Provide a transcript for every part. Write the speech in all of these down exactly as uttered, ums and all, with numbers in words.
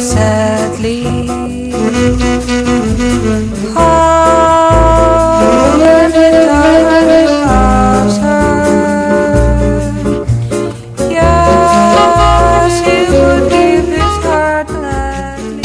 sadly. Oh, let me die without her. Yes, he would give his heart gladly.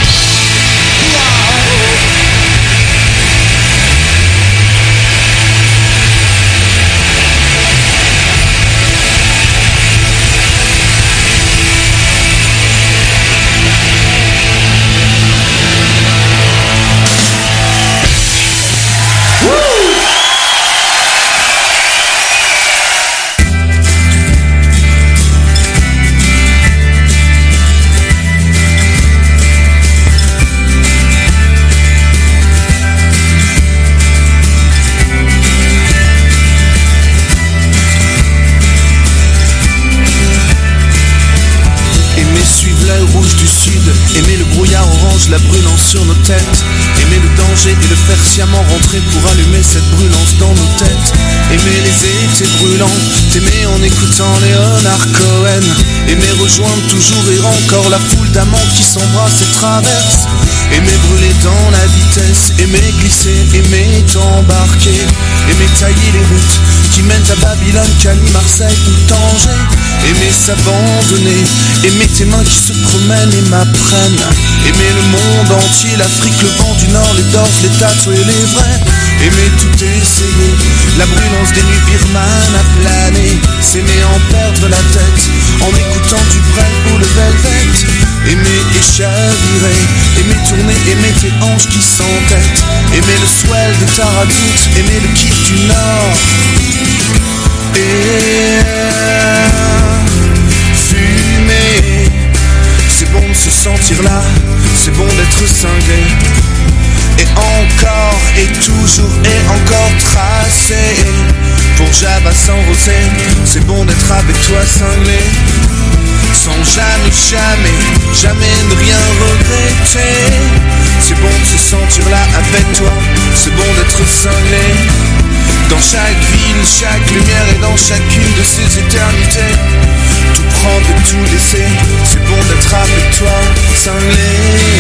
Aimer le brouillard orange, la brûlance sur nos têtes. Aimer le danger et le faire sciemment rentrer pour allumer cette brûlance dans nos têtes. Aimer les étés brûlants, t'aimer en écoutant Leonard Cohen. Aimer rejoindre toujours et encore la foule d'amants qui s'embrassent et traversent. Aimer brûler dans la vitesse, aimer glisser, aimer t'embarquer. Aimer tailler les routes qui mènent à Babylone, Cali, Marseille ou Tanger. Aimer s'abandonner, aimer tes mains qui se promènent et m'apprennent. Aimer le monde entier, l'Afrique, le vent du Nord, les Dorses, les tatoués et les vrais. Aimer tout essayer, la brûlance des nuits birmanes à planer. S'aimer en perdre la tête, en écoutant du Brel ou le Velvet. Aimer et chavirer, aimer tourner, aimer tes hanches qui s'entêtent. Aimer le swell des taradoutes, aimer le kiff du Nord. Et fumer, c'est bon de se sentir là, c'est bon d'être cinglé. Et encore, et toujours, et encore tracé. Pour Java sans rosé, c'est bon d'être avec toi cinglé. Sans jamais, jamais, jamais ne rien regretter. C'est bon de se sentir là avec toi, c'est bon d'être cinglé. Dans chaque ville, chaque lumière et dans chacune de ces éternités. Tout prendre et tout laisser, c'est bon d'être avec toi, cinglé.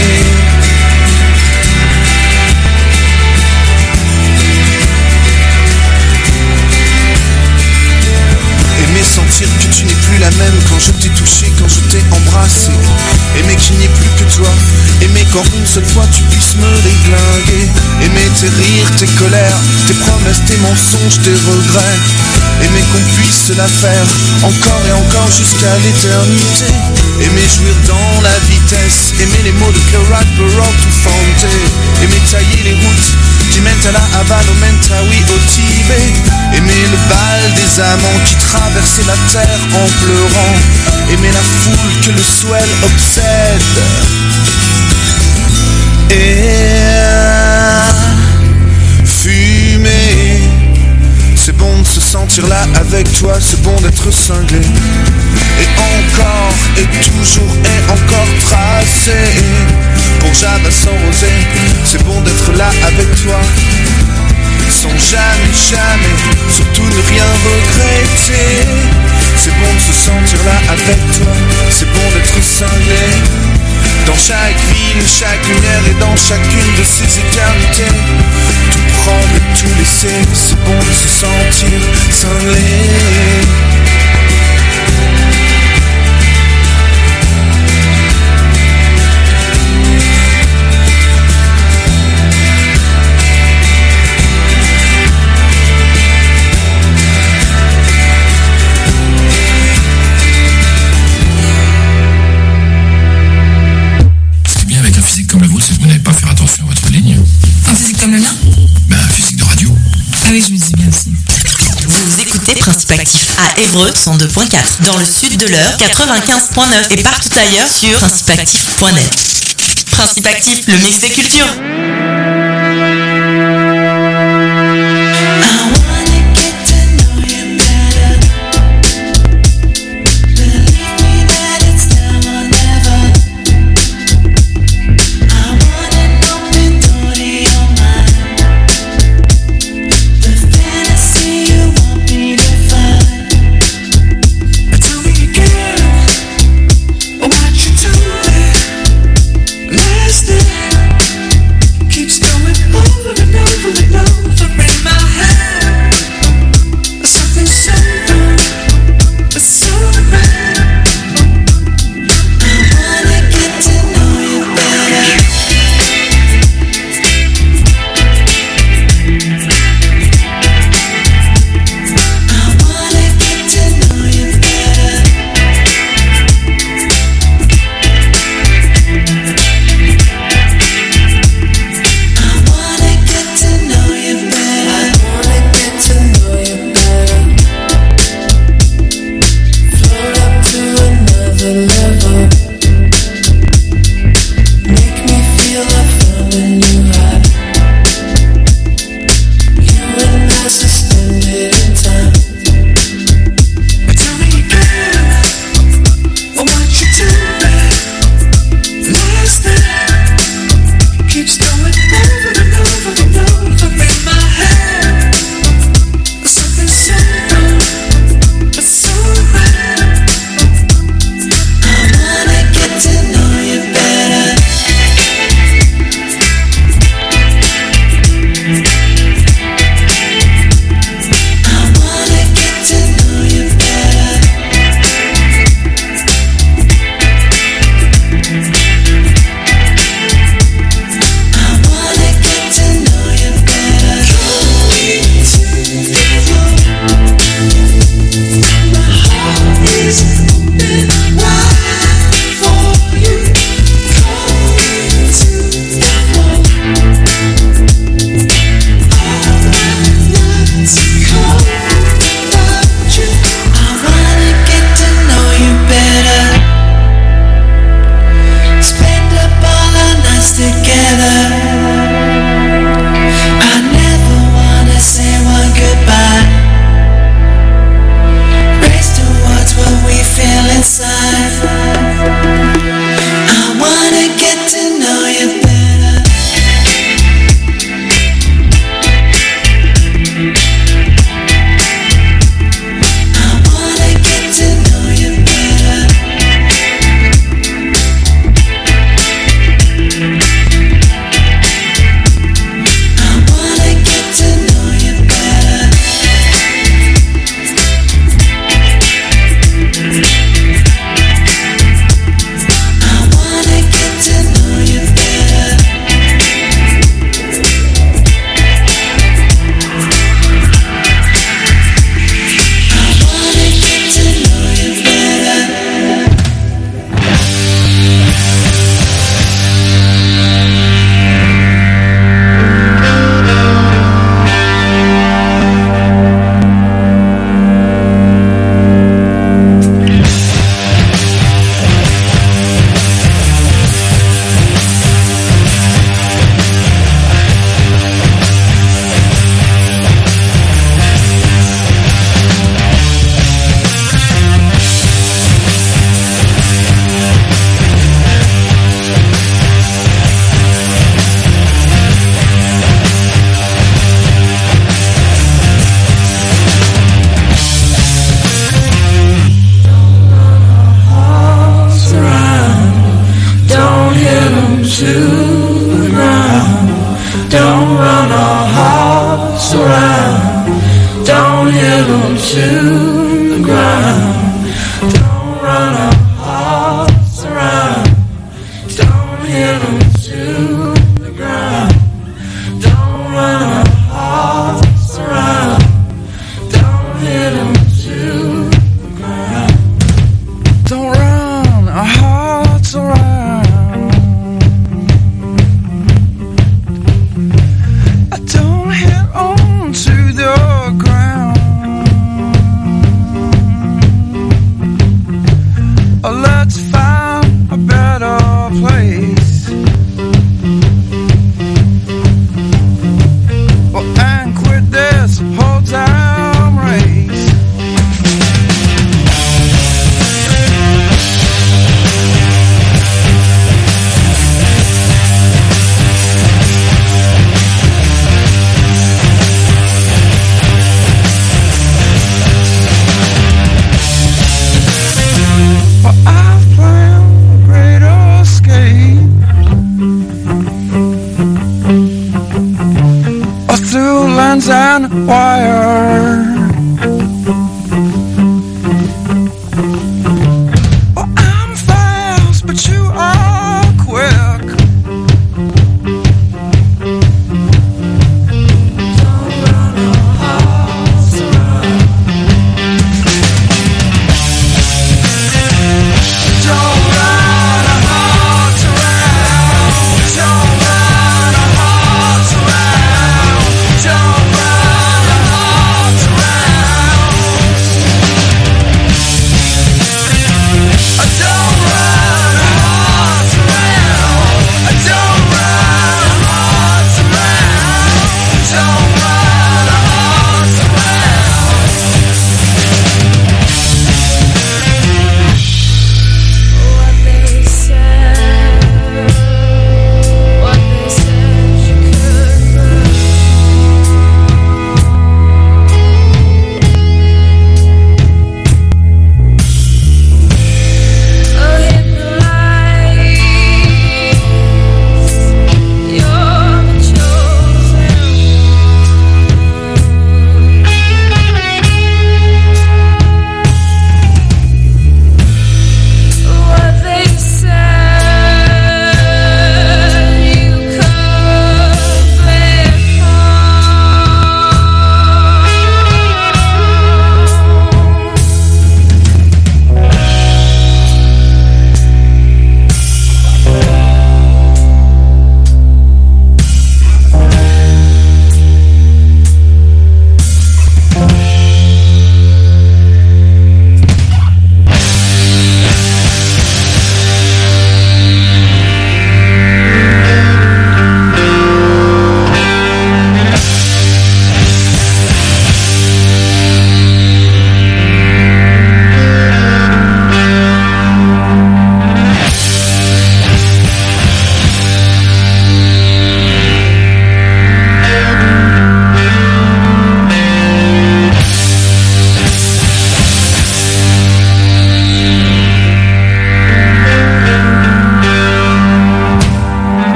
Aimer sentir que tu n'es plus la même quand je t'ai touché, quand je t'ai embrassé. Aimer qu'il n'y ait plus que toi, aimer qu'en une seule fois tu puisses me déglinguer. Aimer tes rires, tes colères, tes promesses, tes mensonges, tes regrets. Aimer qu'on puisse se la faire encore et encore jusqu'à l'éternité. Aimer jouir dans la vitesse, aimer les mots de Kerouac, Baroque ou Fante. Aimer tailler les routes qui mènent à la Havane, au Mentawi, au Tibet. Aimer le bal des amants qui traversaient la terre en pleurant. Aimer la foule que le swell obsède. Et fumer, c'est bon de se sentir là avec toi, c'est bon d'être cinglé. Et encore, et toujours, et encore tracé. Pour Java sans rosé, c'est bon d'être là avec toi. Sans jamais, jamais, surtout ne rien regretter. C'est bon de se sentir là avec toi, c'est bon d'être cinglé. Dans chaque ville, chaque lumière et dans chacune de ces éternités. Tout prendre et tout laisser, c'est bon de se sentir cinglé. Principe Actif à Évreux cent deux point quatre, dans le sud de l'Eure quatre-vingt-quinze point neuf et partout ailleurs sur principe actif point net. Principe Actif, le mix des cultures. to the ground. Don't run our hearts around. Don't hit them to the ground. Don't run our hearts around. Don't hit them to the ground. Don't run our hearts around. Don't hit them to the ground. Don't run our hearts around. Don't hit on to the ground. Let's find a better place. Well, and quit this whole time race. Well, I've planned a great escape. Or through lines and wire. Well, I'm fast, but you are quick. Don't run our hearts around. Don't run our hearts around. Don't run our hearts around. Don't run our hearts around.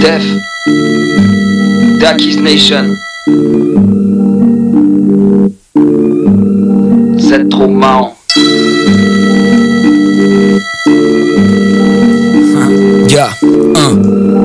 Def, Daki's Nation, c'est trop marrant. Yeah, un.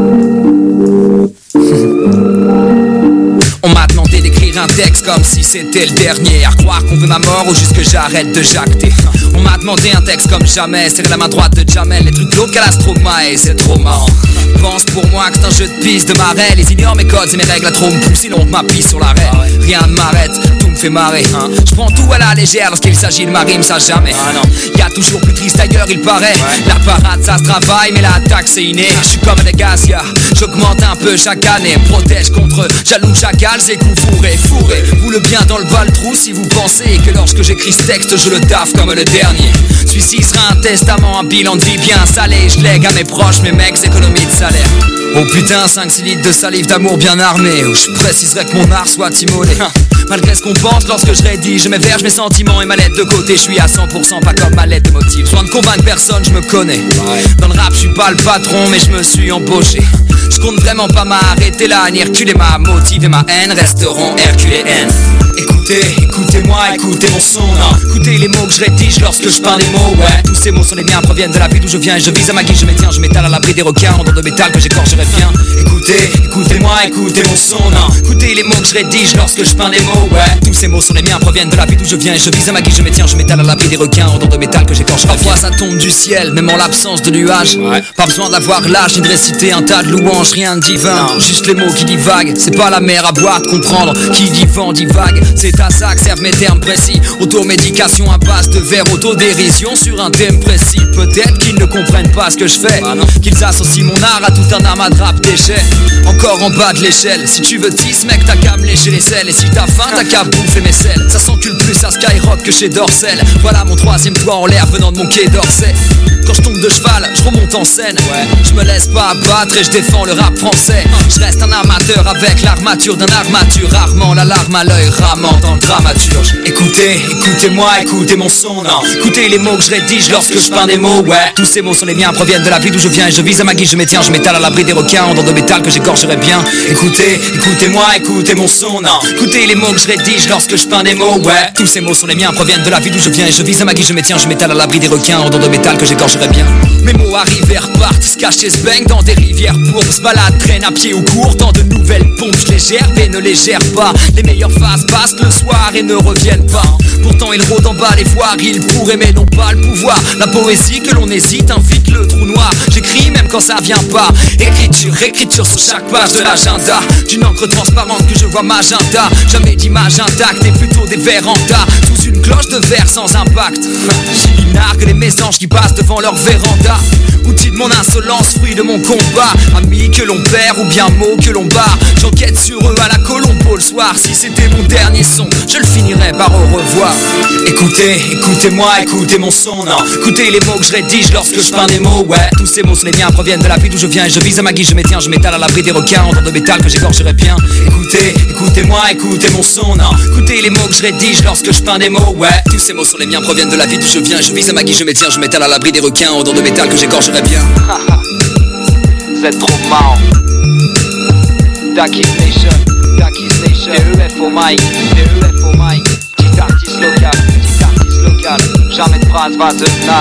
On m'a demandé d'écrire un texte comme si c'était le dernier. À croire qu'on veut ma mort ou juste que j'arrête de jacter. On m'a demandé un texte comme jamais. Serrer la main droite de Jamel. Les trucs glauques à l'Astromae, c'est trop marrant. Pense pour moi que c'est un jeu de piste de marais. Les ignore mes codes et mes règles à trop me poussent. Sinon que ma piste sur l'arrêt. Rien ne m'arrête, tout me fait marrer hein. Je prends tout à la légère lorsqu'il s'agit de ma rime, ça jamais ah non. Y'a toujours plus triste ailleurs il paraît ouais. La parade ça se travaille mais l'attaque c'est inné. Je suis comme des Gazia, j'augmente un peu chaque année. Me protège contre jaloux chacals et coups fourrés. Fourré, vous le bien dans le bas le trou si vous pensez que lorsque j'écris ce texte je le taffe comme le dernier. Celui-ci sera un testament, un bilan de vie bien salé. Je lègue à mes proches mes mecs économies de salaire. Oh putain, cinq six litres de salive d'amour bien armé. Oh, je préciserais que mon art soit immolé. Malgré ce qu'on pense lorsque je rédige, je m'éverge mes sentiments et ma lettre de côté. Je suis à cent pour cent pas comme ma lettre de motif. Besoin de convaincre personne, je me connais. Dans le rap, je suis pas le patron, mais je me suis embauché. Je compte vraiment pas m'arrêter là, ni reculer. Ma motive et ma haine resteront herculéennes. Écoutez, écoutez-moi, écoutez mon son. Non. Écoutez les mots que je rédige lorsque je peins des mots. Ouais, tous ces mots sont les miens, proviennent de la vie d'où je viens. Et je vise à ma guise, je m'étiens, je m'étale à l'abri des requins. En dents de métal que j'écorcherai bien. Écoutez, écoutez-moi, écoutez mon son. Non. Écoutez les mots que je rédige lorsque je peins des mots. Ouais, tous ces mots sont les miens, proviennent de la vie d'où je viens. Et je vise à ma guise, je m'étiens, je m'étale à l'abri des requins. En dents de métal que j'écorcherai bien. Parfois ça tombe du ciel, même en l'absence de nuages. Ouais. Pas besoin d'avoir l'âge ni de réciter un tas de louanges, rien de divin. Non. Juste les mots qui divaguent, c'est pas la mer à boire de comprendre. Qui dit vent dit vague, c'est à ça que servent mes termes précis. Automédication à base de verre, autodérision sur un thème précis. Peut-être qu'ils ne comprennent pas ce que je fais, ah qu'ils associent mon art à tout un amas de rap déchets. Encore en bas de l'échelle, si tu veux tisse mec t'as qu'à me lécher les selles. Et si t'as faim t'as qu'à bouffer mes selles. Ça s'encule plus à Skyrock que chez Dorsel. Voilà mon troisième toit en l'air venant de mon quai d'Orsay. Quand je tombe de cheval, je remonte en scène. Ouais. Je me laisse pas abattre et je défends le rap français. Je reste un amateur avec l'armature d'un armature. Rarement la larme à l'œil, ramant dans le dramaturge. Écoutez, écoutez-moi, écoutez mon son. Non. Écoutez les mots que je rédige lorsque je peins des mots. Ouais, tous ces mots sont les miens, proviennent de la vie d'où je viens. Et je vise à ma guise, je m'étiens, je m'étale à l'abri des requins. En dents de métal que j'écorcherai bien. Écoutez, écoutez-moi, écoutez mon son. Non. Écoutez les mots que je rédige lorsque je peins des mots. Ouais, tous ces mots sont les miens, proviennent de la vie d'où je viens. Et je vise à ma guise, je m'étiens, je m'étale à l'abri des requins. En dents de métal que j'écorcherai bien. Mes mots arrivent et repartent, se cachent et se baignent dans des rivières pourpres. Se baladent, traînent à pied ou court dans de nouvelles pompes. Je les gère et ne les gère pas. Les meilleures phases passent le soir et ne reviennent pas. Pourtant ils rôdent en bas les voir, ils pourraient mais n'ont pas le pouvoir. La poésie que l'on hésite invite le trou noir. J'écris même quand ça vient pas. Écriture, écriture sur chaque page de l'agenda. D'une encre transparente que je vois magenta. Jamais d'image intacte et plutôt des vérandas. Sous une cloche de verre sans impact. Ils narguent les mésanges qui passent devant leur véranda. Outil de mon insolence, fruit de mon combat. Amis que l'on perd ou bien mots que l'on barre. J'enquête sur eux à la Colombo le soir. Si c'était mon dernier son, je le finirais par au revoir. Écoutez, écoutez-moi, écoutez mon son. Non. Écoutez les mots que je rédige lorsque je peins des mots. Ouais, tous ces mots sont les miens, proviennent de la vie d'où je viens. Et je vise à ma guise, je m'étiens, je m'étale à l'abri des requins. En dents de métal que j'égorgerai bien. Écoutez, écoutez-moi, écoutez mon son. Non. Écoutez les mots que je rédige lorsque je peins des mots. Ouais, tous ces mots sont les miens, proviennent de la vie d'où je viens. Je vise à ma guise, je m'étiens, je m'étale à l'abri des requins. En dents de métal que j'égorgerai bien. C'est trop marrant. Daki's Nation, Daki's Nation. D E F au mic, D E F au mic. Petit artiste local, petit artiste local. Jamais de phrase, va de naf.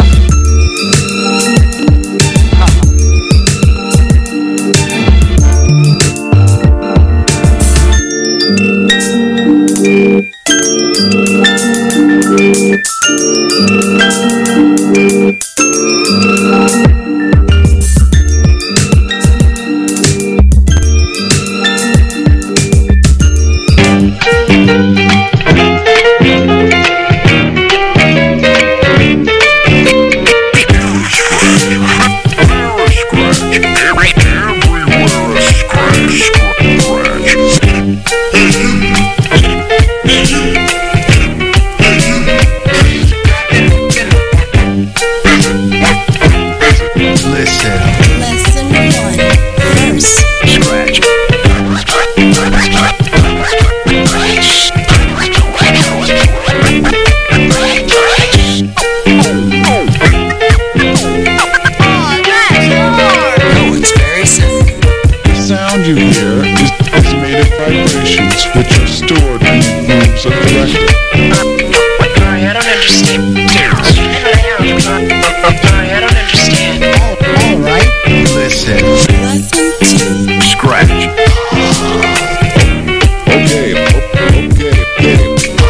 sound you hear is estimated vibrations, which are stored in the grooves of the record. Sorry, I don't understand. Sorry, I don't understand. All right, listen. Scratch. Okay, okay, okay.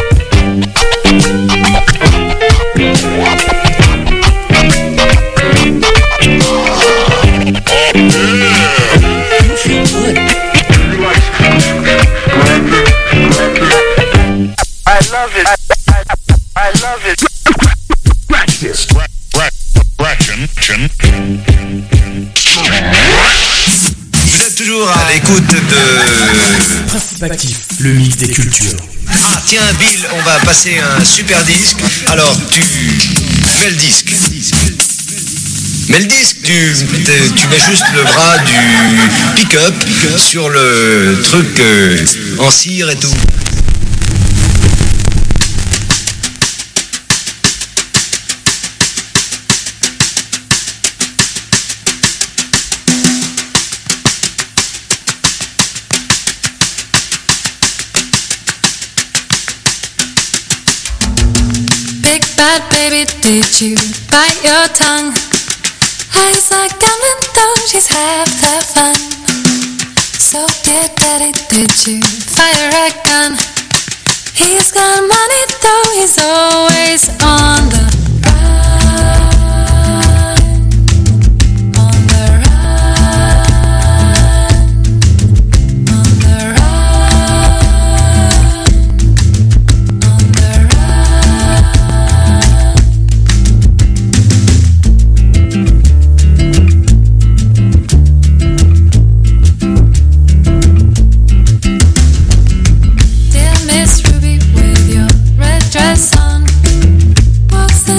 I love it. I, I, I love it. Practice. Vous êtes toujours à l'écoute de Principe actif, le mix des cultures. Ah tiens Bill, on va passer un super disque. Alors tu mets le disque. Mais le disque, tu, tu mets juste le bras du pick-up sur le truc euh, en cire et tout. Big bad baby, did you bite your tongue? Eyes like gunning though she's half the fun. So dear daddy, did you fire a gun? He's got money though he's always on the run. On the run. On the run. On the run. Dear Miss Ruby with your red dress on, walks the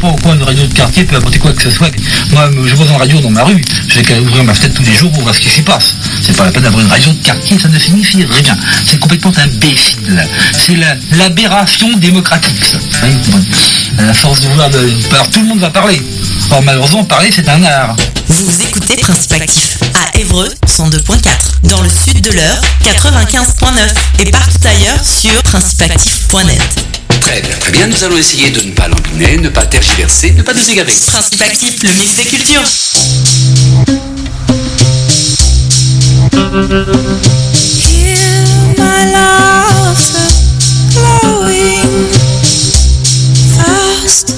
pas en quoi une radio de quartier peut apporter quoi que ce soit. Moi, je vois une radio dans ma rue, je vais qu'à ouvrir ma fenêtre tous les jours pour voir ce qui s'y passe. C'est pas la peine d'avoir une radio de quartier, ça ne signifie rien. C'est complètement imbécile. C'est la, l'aberration démocratique, ça. Oui, bon. À force de vouloir... De... Alors tout le monde va parler. Or malheureusement, parler, c'est un art. Vous écoutez Principe Actif à Évreux cent deux point quatre, dans le sud de l'Eure quatre-vingt-quinze point neuf et partout ailleurs sur principe actif point net. Très bien, très bien, nous allons essayer de ne pas lambiner, ne pas tergiverser, ne pas nous égarer. Principe Actif, le mix des cultures. Hear my laughter glowing fast.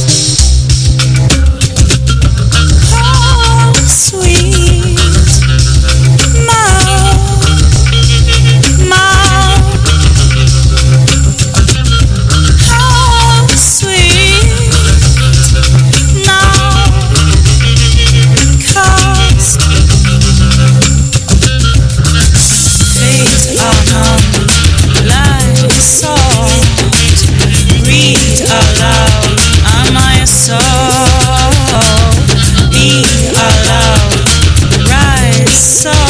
How sweet mouth, mouth. How sweet now cast. Feet are numb like salt. Read aloud, am I a soul? Eat aloud, rise so.